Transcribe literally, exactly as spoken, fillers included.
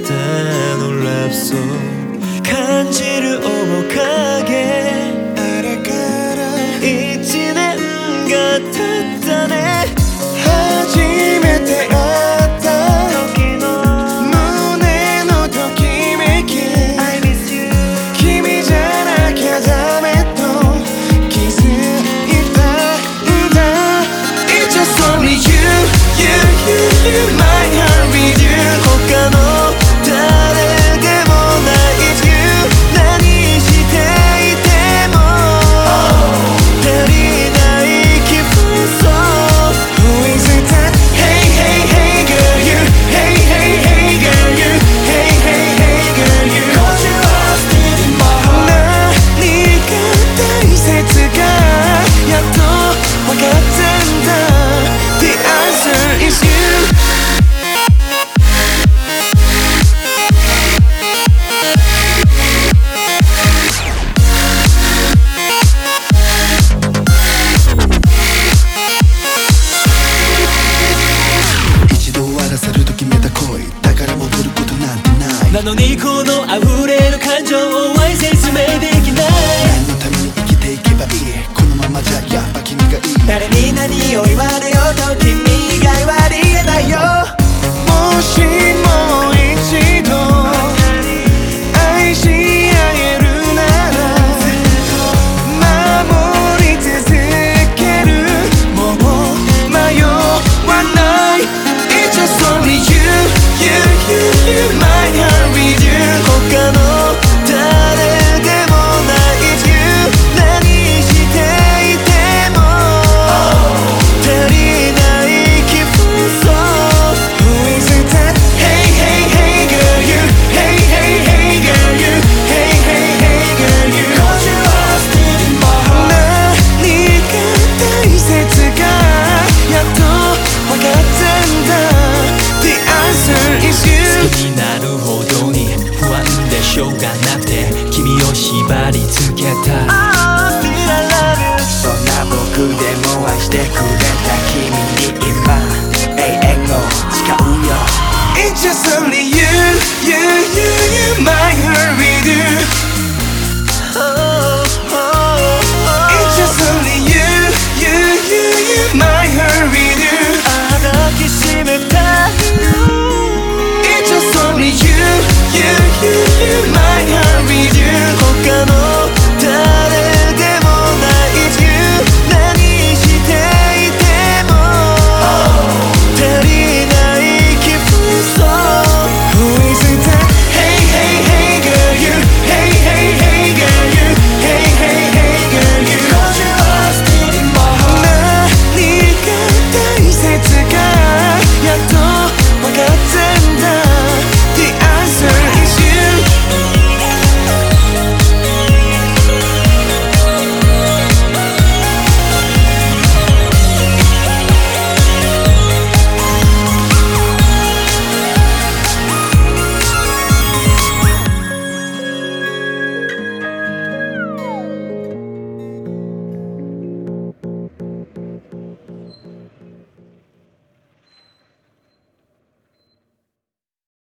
たのラブソング感じる面影あれから一年が経ったね初めて会った時の胸のときめき I miss you 君じゃなきゃダメと気づいたんだ It's just only you, you, you, you My heart with you 他の誰でもない自由何していても足りない気分 So who is it that Hey hey hey girl you Hey hey hey girl you Hey hey hey girl you Cause you are still in my heart 何が大切かやっと分かったんだ The answer is youなのにこの溢